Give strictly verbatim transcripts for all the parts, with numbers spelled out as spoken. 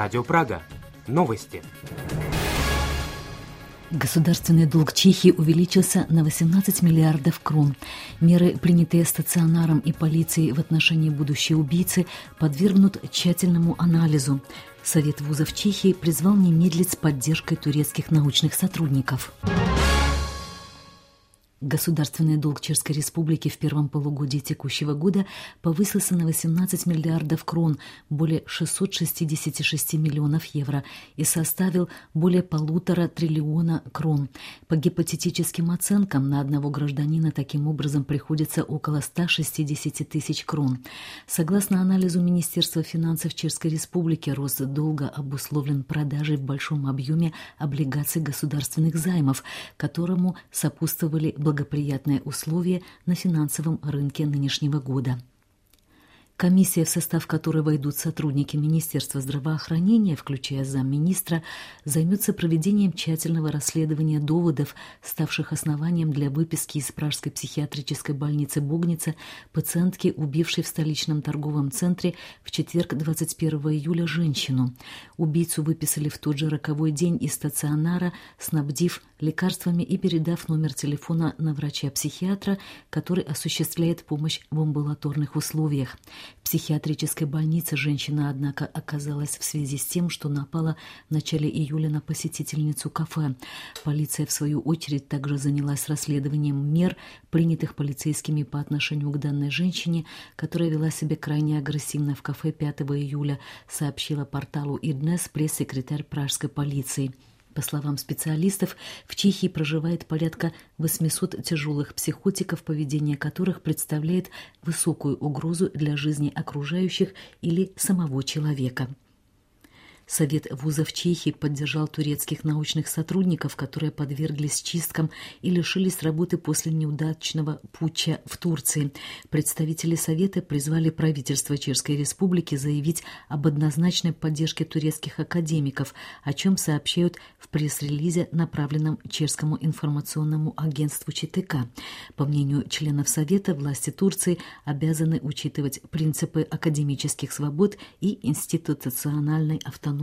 Радио Прага. Новости. Государственный долг Чехии увеличился на восемнадцать миллиардов крон. Меры, принятые стационаром и полицией в отношении будущей убийцы, подвергнут тщательному анализу. Совет вузов Чехии призвал не медлить с поддержкой турецких научных сотрудников. Государственный долг Чешской Республики в первом полугодии текущего года повысился на восемнадцать миллиардов крон, более шестьсот шестьдесят шесть миллионов евро, и составил более полутора триллиона крон. По гипотетическим оценкам, на одного гражданина таким образом приходится около ста шестидесяти тысяч крон. Согласно анализу Министерства финансов Чешской Республики, рост долга обусловлен продажей в большом объеме облигаций государственных займов, которому сопутствовали благоприятные благоприятные условия на финансовом рынке нынешнего года. Комиссия, в состав которой войдут сотрудники Министерства здравоохранения, включая замминистра, займется проведением тщательного расследования доводов, ставших основанием для выписки из Пражской психиатрической больницы Богница пациентки, убившей в столичном торговом центре в четверг двадцать первого июля женщину. Убийцу выписали в тот же роковой день из стационара, снабдив лекарствами и передав номер телефона на врача-психиатра, который осуществляет помощь в амбулаторных условиях. В психиатрической больнице женщина, однако, оказалась в связи с тем, что напала в начале июля на посетительницу кафе. Полиция, в свою очередь, также занялась расследованием мер, принятых полицейскими по отношению к данной женщине, которая вела себя крайне агрессивно в кафе пятого июля, сообщила порталу «Иднес» пресс-секретарь пражской полиции. По словам специалистов, в Чехии проживает порядка восьмисот тяжелых психотиков, поведение которых представляет высокую угрозу для жизни окружающих или самого человека. Совет вузов Чехии поддержал турецких научных сотрудников, которые подверглись чисткам и лишились работы после неудачного путча в Турции. Представители Совета призвали правительство Чешской Республики заявить об однозначной поддержке турецких академиков, о чем сообщают в пресс-релизе, направленном чешскому информационному агентству ЧТК. По мнению членов Совета, власти Турции обязаны учитывать принципы академических свобод и институциональной автономии.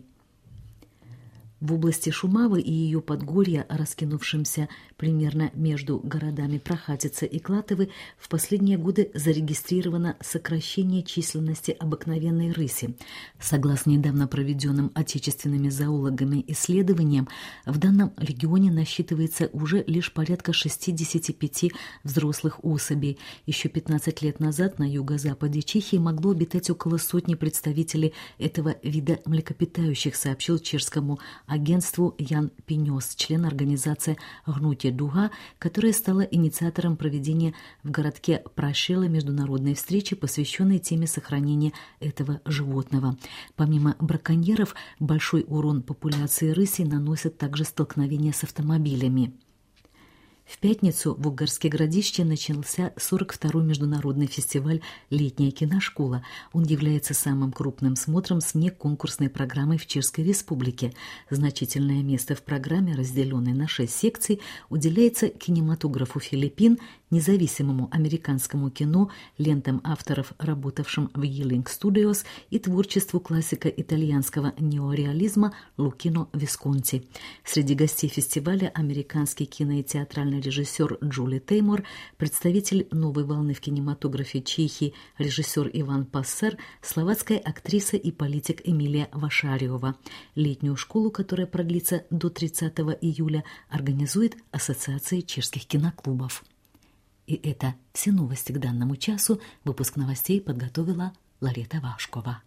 В области Шумавы и ее подгорья, раскинувшимся примерно между городами Прохатица и Клатовы, в последние годы зарегистрировано сокращение численности обыкновенной рыси. Согласно недавно проведенным отечественными зоологами исследованиям, в данном регионе насчитывается уже лишь порядка шестидесяти пяти взрослых особей. Еще пятнадцать лет назад на юго-западе Чехии могло обитать около сотни представителей этого вида млекопитающих, сообщил чешскому агентству Ян Пенёс, член организации «Гнутие Дуга», которая стала инициатором проведения в городке Прашила международной встречи, посвященной теме сохранения этого животного. Помимо браконьеров, большой урон популяции рыси наносят также столкновения с автомобилями. В пятницу в Угарске Городище начался сорок второй международный фестиваль «Летняя киношкола». Он является самым крупным смотром с неконкурсной программой в Чешской Республике. Значительное место в программе, разделенной на шесть секций, уделяется кинематографу Филиппин, независимому американскому кино, лентам авторов, работавшим в Yelling Studios, и творчеству классика итальянского неореализма Лукино Висконти. Среди гостей фестиваля американский кино- и театральный режиссер Джули Теймор, представитель новой волны в кинематографе Чехии режиссер Иван Пассер, словацкая актриса и политик Эмилия Вашариова. Летнюю школу, которая продлится до тридцатого июля, организует Ассоциация чешских киноклубов. И это все новости к данному часу. Выпуск новостей подготовила Ларета Вашкова.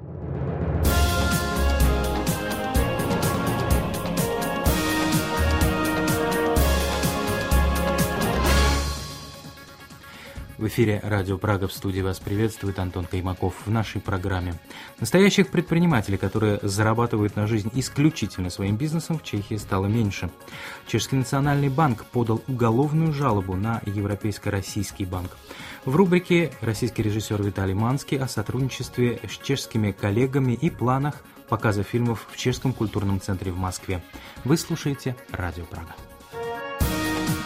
В эфире Радио Прага, в студии вас приветствует Антон Каймаков. В нашей программе настоящих предпринимателей, которые зарабатывают на жизнь исключительно своим бизнесом, в Чехии стало меньше. Чешский национальный банк подал уголовную жалобу на Европейско-российский банк. В рубрике «Российский режиссер Виталий Манский» о сотрудничестве с чешскими коллегами и планах показа фильмов в Чешском культурном центре в Москве. Вы слушаете Радио Прага.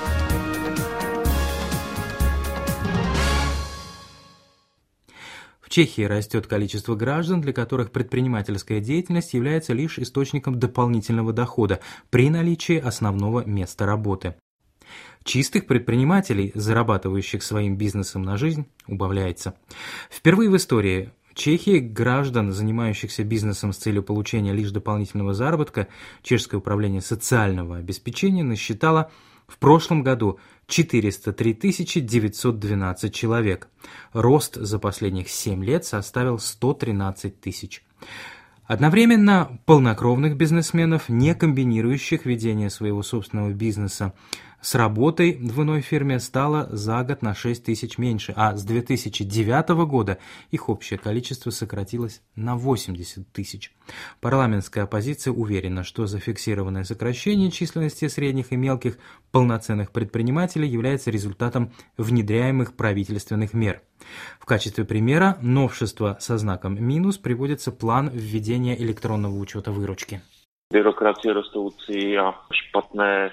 В Чехии растет количество граждан, для которых предпринимательская деятельность является лишь источником дополнительного дохода при наличии основного места работы. Чистых предпринимателей, зарабатывающих своим бизнесом на жизнь, убавляется. Впервые в истории Чехии граждан, занимающихся бизнесом с целью получения лишь дополнительного заработка, Чешское управление социального обеспечения насчитало в прошлом году четыреста три тысячи девятьсот двенадцать человек. Рост за последних семь лет составил сто тринадцать тысяч. Одновременно полнокровных бизнесменов, не комбинирующих ведение своего собственного бизнеса с работой в иной фирме, стало за год на шесть тысяч меньше, а с две тысячи девятого года их общее количество сократилось на восемьдесят тысяч. Парламентская оппозиция уверена, что зафиксированное сокращение численности средних и мелких полноценных предпринимателей является результатом внедряемых правительственных мер. В качестве примера новшества со знаком минус приводится план введения электронного учета выручки. Бюрократия растущая, а шпатное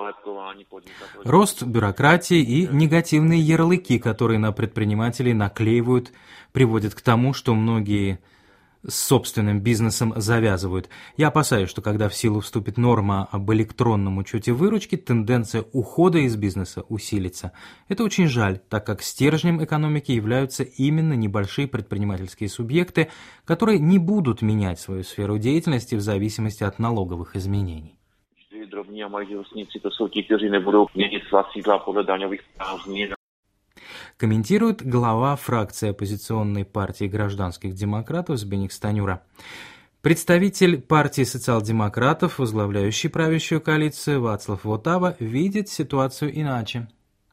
Рост бюрократии и негативные ярлыки, которые на предпринимателей наклеивают, приводят к тому, что многие с собственным бизнесом завязывают. Я опасаюсь, что когда в силу вступит норма об электронном учете выручки, тенденция ухода из бизнеса усилится. Это очень жаль, так как стержнем экономики являются именно небольшие предпринимательские субъекты, которые не будут менять свою сферу деятельности в зависимости от налоговых изменений. Drobní a malí živnostníci, to jsou ti, kteří nebudou měnit svá sídla podle daňových prázdnin. Комментирует глава фракции оппозиционной партии гражданских демократов Збигнев Станюра. Представитель партии социал-демократов, возглавляющий правящую коалицию Václav Votava, видит ситуацию иначе.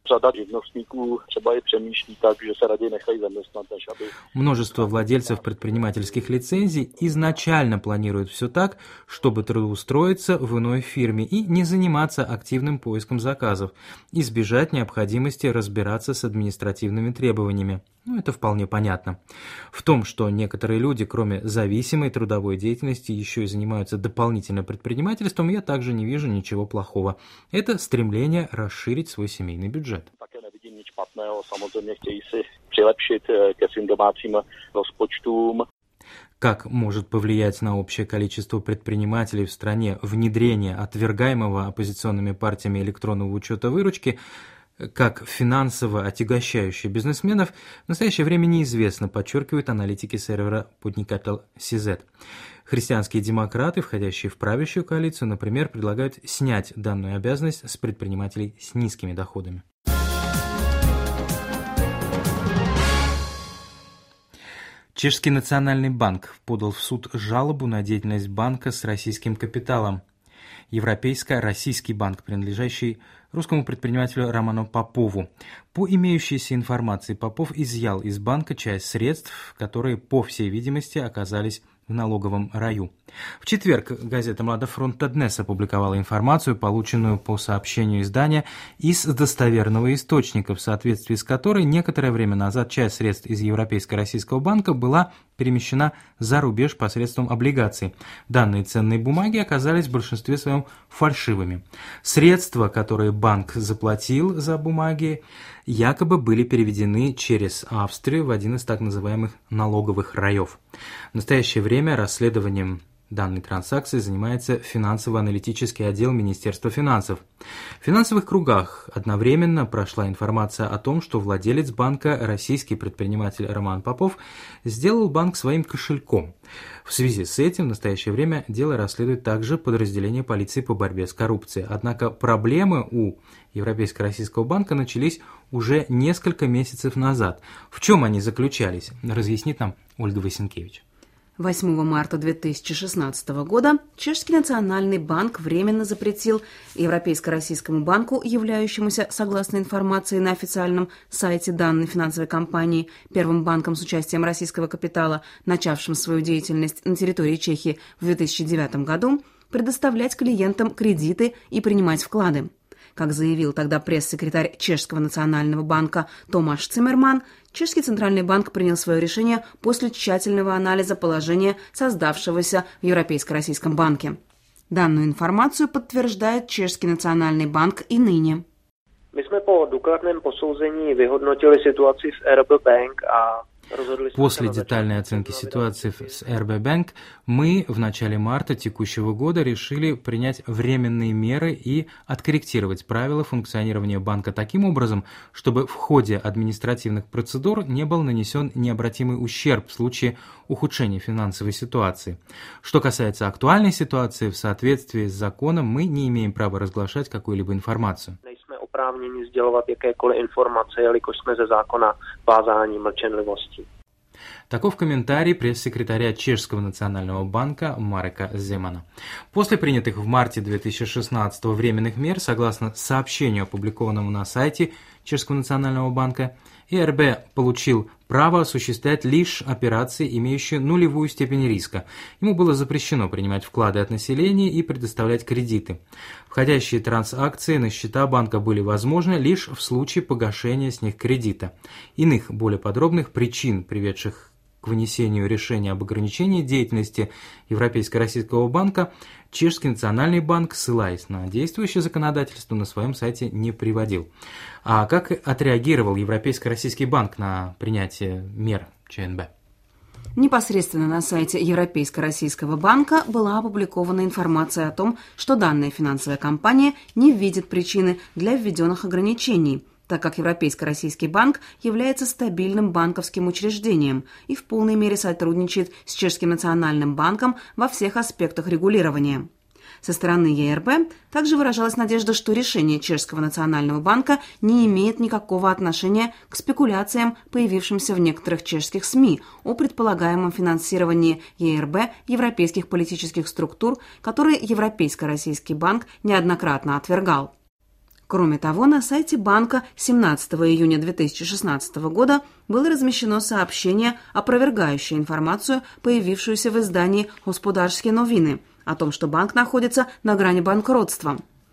Множество владельцев предпринимательских лицензий изначально планируют все так, чтобы трудоустроиться в иной фирме и не заниматься активным поиском заказов, избежать необходимости разбираться с административными требованиями. Ну, это вполне понятно. В том, что некоторые люди, кроме зависимой трудовой деятельности, еще и занимаются дополнительным предпринимательством, я также не вижу ничего плохого. Это стремление расширить свой семейный бюджет. Как может повлиять на общее количество предпринимателей в стране внедрение отвергаемого оппозиционными партиями электронного учета выручки, как финансово отягощающий бизнесменов, в настоящее время неизвестно, подчеркивают аналитики сервера Putnikattel си зет. Христианские демократы, входящие в правящую коалицию, например, предлагают снять данную обязанность с предпринимателей с низкими доходами. Чешский национальный банк подал в суд жалобу на деятельность банка с российским капиталом. Европейско-российский банк, принадлежащий русскому предпринимателю Роману Попову. По имеющейся информации, Попов изъял из банка часть средств, которые, по всей видимости, оказались в налоговом раю. В четверг газета «Млада Фронта Днес» опубликовала информацию, полученную по сообщению издания из достоверного источника, в соответствии с которой некоторое время назад часть средств из Европейско-Российского банка была перемещена за рубеж посредством облигаций. Данные ценные бумаги оказались в большинстве своем фальшивыми. Средства, которые банк заплатил за бумаги, якобы были переведены через Австрию в один из так называемых налоговых раев. В настоящее время расследованием данной транзакции занимается финансово-аналитический отдел Министерства финансов. В финансовых кругах одновременно прошла информация о том, что владелец банка, российский предприниматель Роман Попов, сделал банк своим кошельком. В связи с этим в настоящее время дело расследует также подразделение полиции по борьбе с коррупцией. Однако проблемы у Европейско-Российского банка начались уже несколько месяцев назад. В чем они заключались, разъяснит нам Ольга Васенкевич. восьмого марта две тысячи шестнадцатого года Чешский национальный банк временно запретил Европейско-Российскому банку, являющемуся, согласно информации на официальном сайте данной финансовой компании, первым банком с участием российского капитала, начавшим свою деятельность на территории Чехии в две тысячи девятом году, предоставлять клиентам кредиты и принимать вклады. Как заявил тогда пресс-секретарь Чешского национального банка Томаш Циммерман, Чешский центральный банк принял свое решение после тщательного анализа положения, создавшегося в Европейско-Российском банке. Данную информацию подтверждает Чешский национальный банк и ныне. My jsme po důkladném posouzení vyhodnotili situaci v эр бэ Bank a После детальной оценки ситуации с эр бэ Bank мы в начале марта текущего года решили принять временные меры и откорректировать правила функционирования банка таким образом, чтобы в ходе административных процедур не был нанесен необратимый ущерб в случае ухудшения финансовой ситуации. Что касается актуальной ситуации, в соответствии с законом мы не имеем права разглашать какую-либо информацию. Oprávnění sdělovat jakékoliv informace, jelikož jsme ze zákona vázáni mlčenlivosti. Таков комментарий пресс-секретаря Чешского национального банка Марека Земана. После принятых в марте две тысячи шестнадцатого временных мер, согласно сообщению, опубликованному на сайте Чешского национального банка, и эр бэ получил право осуществлять лишь операции, имеющие нулевую степень риска. Ему было запрещено принимать вклады от населения и предоставлять кредиты. Входящие транзакции на счета банка были возможны лишь в случае погашения с них кредита. Иных, более подробных причин, приведших к вынесению решения об ограничении деятельности Европейско-Российского банка, Чешский национальный банк, ссылаясь на действующее законодательство, на своем сайте не приводил. А как отреагировал Европейско-Российский банк на принятие мер че эн бэ? Непосредственно на сайте Европейско-Российского банка была опубликована информация о том, что данная финансовая компания не видит причины для введенных ограничений, так как Европейско-Российский банк является стабильным банковским учреждением и в полной мере сотрудничает с Чешским национальным банком во всех аспектах регулирования. Со стороны е эр бэ также выражалась надежда, что решение Чешского национального банка не имеет никакого отношения к спекуляциям, появившимся в некоторых чешских СМИ о предполагаемом финансировании е эр бэ европейских политических структур, которые Европейско-Российский банк неоднократно отвергал. Кроме того, на сайте банка семнадцатого июня две тысячи шестнадцатого года было размещено сообщение, опровергающее информацию, появившуюся в издании «Господарские новины», о том, что банк находится на грани банкротства.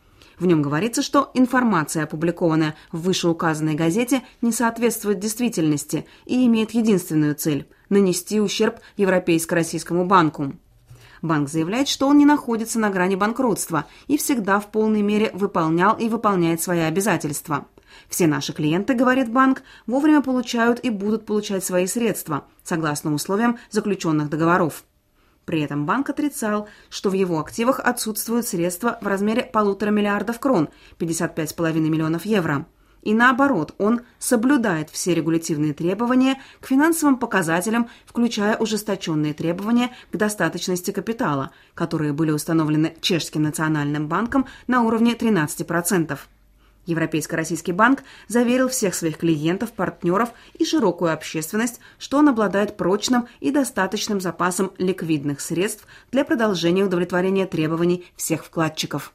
В нем говорится, что информация, опубликованная в вышеуказанной газете, не соответствует действительности и имеет единственную цель – нанести ущерб Европейско-Российскому банку. Банк заявляет, что он не находится на грани банкротства и всегда в полной мере выполнял и выполняет свои обязательства. Все наши клиенты, говорит банк, вовремя получают и будут получать свои средства, согласно условиям заключенных договоров. При этом банк отрицал, что в его активах отсутствуют средства в размере полутора миллиардов крон, пятьдесят пять целых пять миллионов евро. И наоборот, он соблюдает все регулятивные требования к финансовым показателям, включая ужесточенные требования к достаточности капитала, которые были установлены Чешским национальным банком на уровне тринадцать процентов. Европейско-Российский банк заверил всех своих клиентов, партнеров и широкую общественность, что он обладает прочным и достаточным запасом ликвидных средств для продолжения удовлетворения требований всех вкладчиков.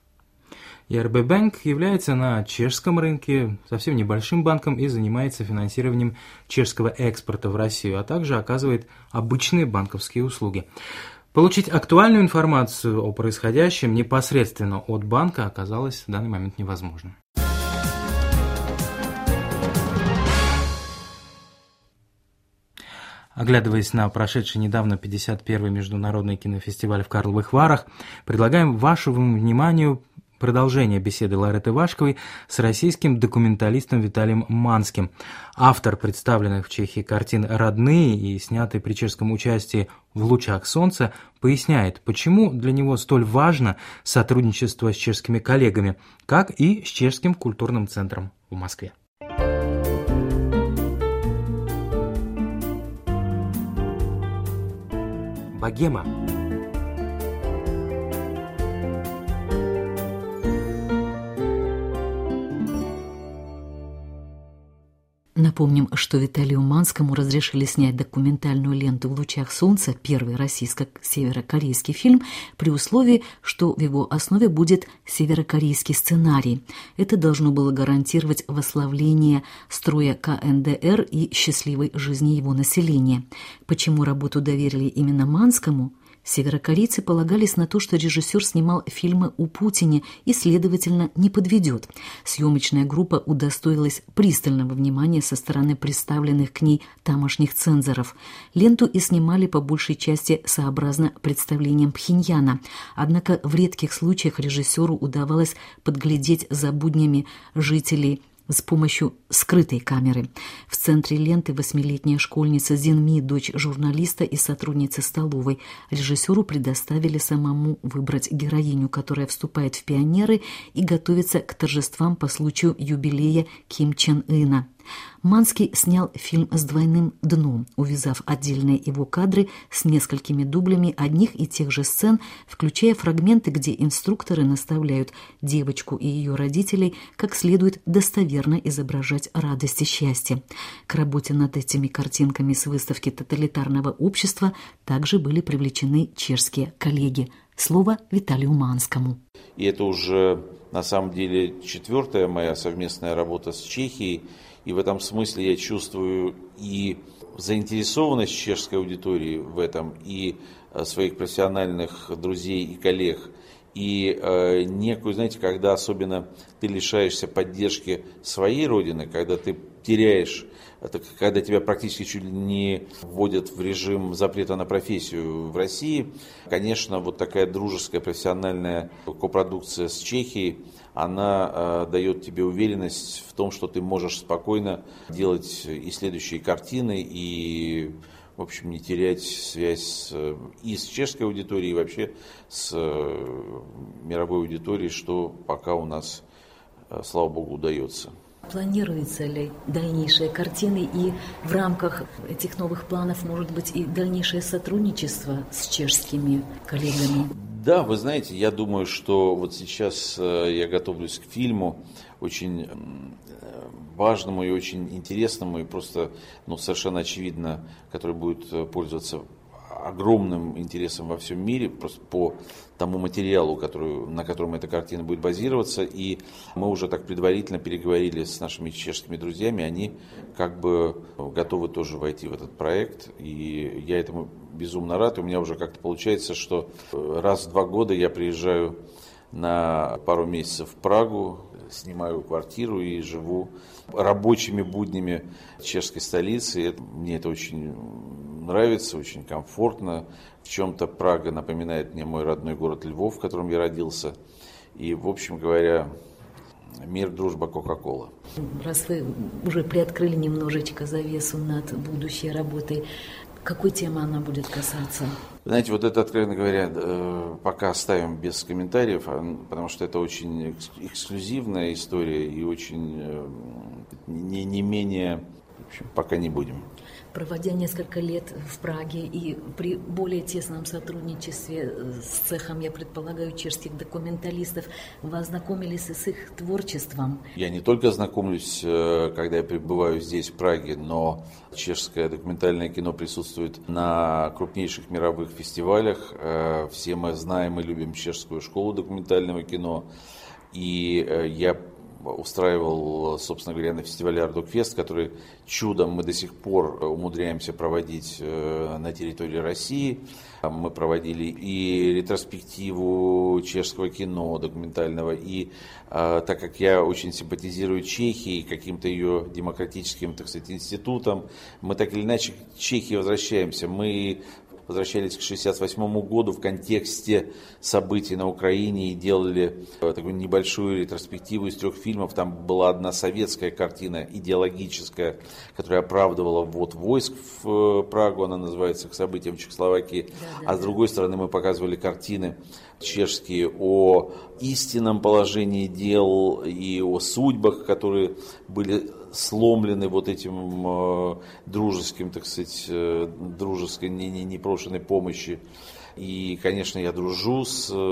и эр бэ Bank является на чешском рынке совсем небольшим банком и занимается финансированием чешского экспорта в Россию, а также оказывает обычные банковские услуги. Получить актуальную информацию о происходящем непосредственно от банка оказалось в данный момент невозможным. Оглядываясь на прошедший недавно пятьдесят первый международный кинофестиваль в Карловых Варах, предлагаем вашему вниманию продолжение беседы Лареты Вашковой с российским документалистом Виталием Манским. Автор представленных в Чехии картин «Родные» и снятый при чешском участии «В лучах солнца» поясняет, почему для него столь важно сотрудничество с чешскими коллегами, как и с Чешским культурным центром в Москве. Богема. Напомним, что Виталию Манскому разрешили снять документальную ленту «В лучах солнца», первый российско-северокорейский фильм, при условии, что в его основе будет северокорейский сценарий. Это должно было гарантировать восславление строя ка эн дэ эр и счастливой жизни его населения. Почему работу доверили именно Манскому? Северокорейцы полагались на то, что режиссер снимал фильмы о Путине и, следовательно, не подведет. Съемочная группа удостоилась пристального внимания со стороны представленных к ней тамошних цензоров. Ленту и снимали по большей части сообразно представлениям Пхеньяна. Однако в редких случаях режиссеру удавалось подглядеть за буднями жителей с помощью скрытой камеры. В центре ленты восьмилетняя школьница Зинми, дочь журналиста и сотрудницы столовой. Режиссеру предоставили самому выбрать героиню, которая вступает в пионеры и готовится к торжествам по случаю юбилея Ким Чен Ына. Манский снял фильм с двойным дном, увязав отдельные его кадры с несколькими дублями одних и тех же сцен, включая фрагменты, где инструкторы наставляют девочку и ее родителей, как следует достоверно изображать радость и счастье. К работе над этими картинками с выставки тоталитарного общества также были привлечены чешские коллеги. Слово Виталию Манскому. И это уже на самом деле четвертая моя совместная работа с Чехией. И в этом смысле я чувствую и заинтересованность чешской аудитории в этом, и своих профессиональных друзей и коллег, и э, некую, знаете, когда особенно ты лишаешься поддержки своей родины, когда ты теряешь, это когда тебя практически чуть ли не вводят в режим запрета на профессию в России, конечно, вот такая дружеская профессиональная копродукция с Чехией, она э, дает тебе уверенность в том, что ты можешь спокойно делать и следующие картины, и, в общем, не терять связь с, и с чешской аудиторией, и вообще с э, мировой аудиторией, что пока у нас, э, слава богу, удается. Планируются ли дальнейшие картины, и в рамках этих новых планов, может быть, и дальнейшее сотрудничество с чешскими коллегами? Да, вы знаете, я думаю, что вот сейчас я готовлюсь к фильму очень важному и очень интересному, и просто, ну, совершенно очевидно, который будет пользоваться огромным интересом во всем мире, просто по тому материалу, который, на котором эта картина будет базироваться. И мы уже так предварительно переговорили с нашими чешскими друзьями, они как бы готовы тоже войти в этот проект, и я этому безумно рад. И у меня уже как-то получается, что раз в два года я приезжаю на пару месяцев в Прагу, снимаю квартиру и живу рабочими буднями чешской столицы. Это, мне это очень нравится, очень комфортно. В чем-то Прага напоминает мне мой родной город Львов, в котором я родился. И, в общем говоря, мир, дружба, Кока-Кола. Раз вы уже приоткрыли немножечко завесу над будущей работой, какой темы она будет касаться? Знаете, вот это, откровенно говоря, пока оставим без комментариев, потому что это очень эксклюзивная история и очень не, не менее, в общем, пока не будем. Проводя несколько лет в Праге и при более тесном сотрудничестве с цехом, я предполагаю, чешских документалистов, вы ознакомились с их творчеством? Я не только знакомлюсь, когда я пребываю здесь, в Праге, но чешское документальное кино присутствует на крупнейших мировых фестивалях. Все мы знаем и любим чешскую школу документального кино. И я устраивал, собственно говоря, на фестивале Ардокфест, который чудом мы до сих пор умудряемся проводить на территории России. Мы проводили и ретроспективу чешского кино документального, и так как я очень симпатизирую Чехии, каким-то ее демократическим, так сказать, институтам, мы так или иначе к Чехии возвращаемся. Мы возвращались к шестьдесят восьмому году в контексте событий на Украине и делали такую небольшую ретроспективу из трех фильмов. Там была одна советская картина, идеологическая, которая оправдывала ввод войск в Прагу, она называется «К событиям в Чехословакии». Да, да, а с другой стороны мы показывали картины чешские о истинном положении дел и о судьбах, которые были сломлены вот этим э, дружеским, так сказать, э, дружеской непрошенной помощи. И, конечно, я дружу с э,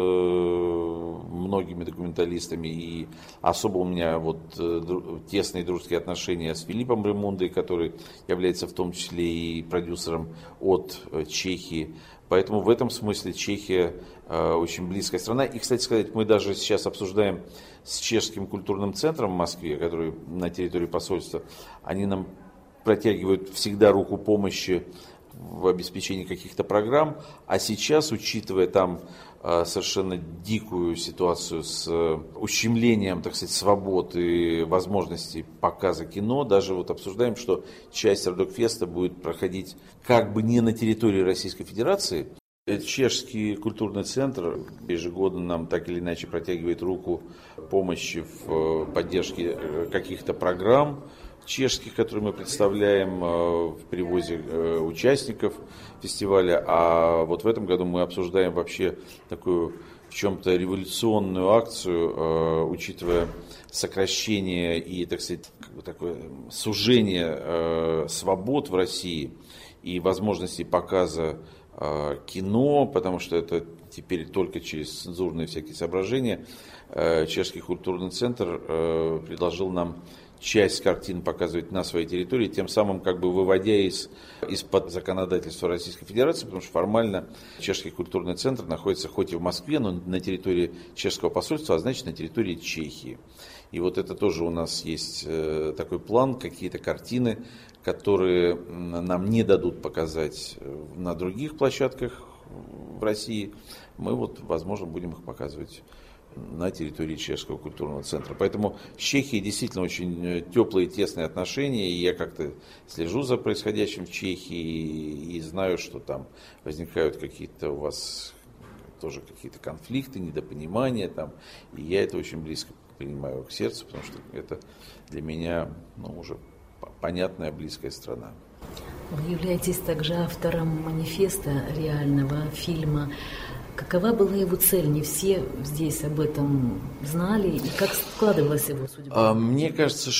многими документалистами, и особо у меня вот э, дру, тесные дружеские отношения с Филиппом Ремундой, который является в том числе и продюсером от э, Чехии. Поэтому в этом смысле Чехия э, очень близкая страна. И, кстати сказать, мы даже сейчас обсуждаем с чешским культурным центром в Москве, который на территории посольства, они нам протягивают всегда руку помощи в обеспечении каких-то программ. А сейчас, учитывая там э, совершенно дикую ситуацию с э, ущемлением, так сказать, свобод и возможностей показа кино, даже вот обсуждаем, что часть Ардокфеста будет проходить как бы не на территории Российской Федерации, Чешский культурный центр ежегодно нам так или иначе протягивает руку помощи в поддержке каких-то программ чешских, которые мы представляем в перевозе участников фестиваля. А вот в этом году мы обсуждаем вообще такую в чем-то революционную акцию, учитывая сокращение и, так сказать, такое сужение свобод в России и возможностей показа кино, потому что это теперь только через цензурные всякие соображения. Чешский культурный центр предложил нам часть картин показывать на своей территории, тем самым как бы выводя из, из-под законодательства Российской Федерации, потому что формально Чешский культурный центр находится хоть и в Москве, но на территории чешского посольства, а значит на территории Чехии. И вот это тоже у нас есть такой план, какие-то картины, которые нам не дадут показать на других площадках в России, мы вот, возможно, будем их показывать на территории Чешского культурного центра. Поэтому с Чехией действительно очень теплые и тесные отношения, и я как-то слежу за происходящим в Чехии и знаю, что там возникают какие-то у вас тоже какие-то конфликты, недопонимания там, и я это очень близко принимаю к сердцу, потому что это для меня, ну, уже понятная, близкая страна. Вы являетесь также автором манифеста реального фильма. Какова была его цель? Не все здесь об этом знали. И как складывалась его судьба? Мне кажется,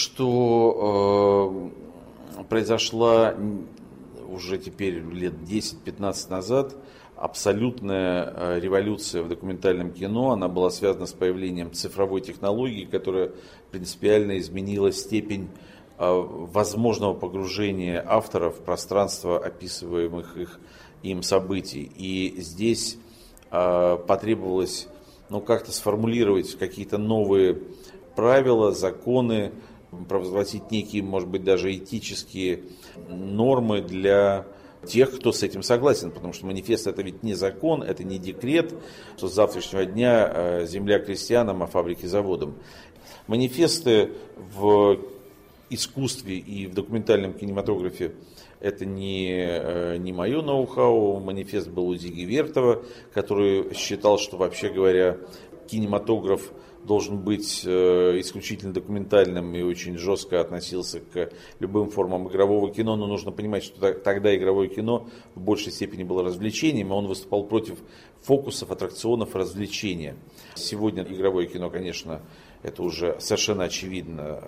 что э, произошла уже теперь лет десять-пятнадцать назад абсолютная революция в документальном кино. Она была связана с появлением цифровой технологии, которая принципиально изменила степень возможного погружения автора в пространство описываемых их, им событий. И здесь э, потребовалось, ну, как-то сформулировать какие-то новые правила, законы, провозгласить некие, может быть, даже этические нормы для тех, кто с этим согласен, потому что манифест — это ведь не закон, это не декрет, что с завтрашнего дня э, земля крестьянам, а фабрики заводам. Манифесты в искусстве и в документальном кинематографе — это не, не мое ноу-хау. Манифест был у Зиги Вертова, который считал, что, вообще говоря, кинематограф должен быть исключительно документальным и очень жестко относился к любым формам игрового кино. Но нужно понимать, что тогда игровое кино в большей степени было развлечением, и он выступал против фокусов, аттракционов, развлечения. Сегодня игровое кино, конечно, это уже совершенно очевидно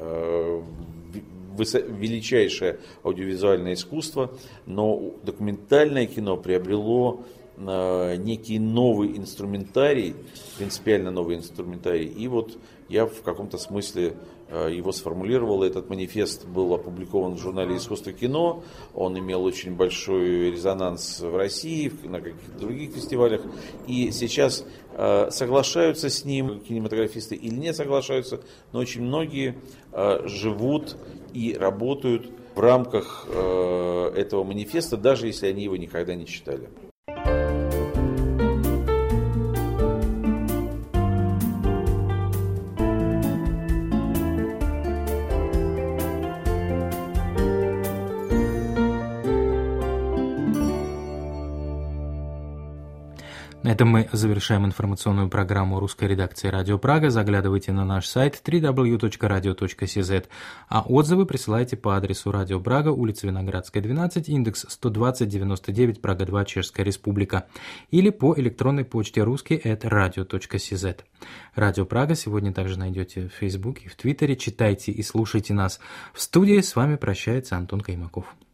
величайшее аудиовизуальное искусство, но документальное кино приобрело некий новый инструментарий, принципиально новый инструментарий. И вот я в каком-то смысле его сформулировал. Этот манифест был опубликован в журнале «Искусство кино». Он имел очень большой резонанс в России, на каких-то других фестивалях. И сейчас соглашаются с ним кинематографисты или не соглашаются, но очень многие живут и работают в рамках этого манифеста, даже если они его никогда не читали. На этом мы завершаем информационную программу русской редакции «Радио Прага». Заглядывайте на наш сайт дабл ю дабл ю дабл ю точка радио точка си зет, а отзывы присылайте по адресу Радио Прага, улица Виноградская, двенадцать, индекс сто двадцать девяносто девять, Прага два, Чешская Республика, или по электронной почте русский эт радио точка си зет. Радио Прага сегодня также найдете в Фейсбуке и в Твиттере. Читайте и слушайте нас. В студии с вами прощается Антон Каймаков.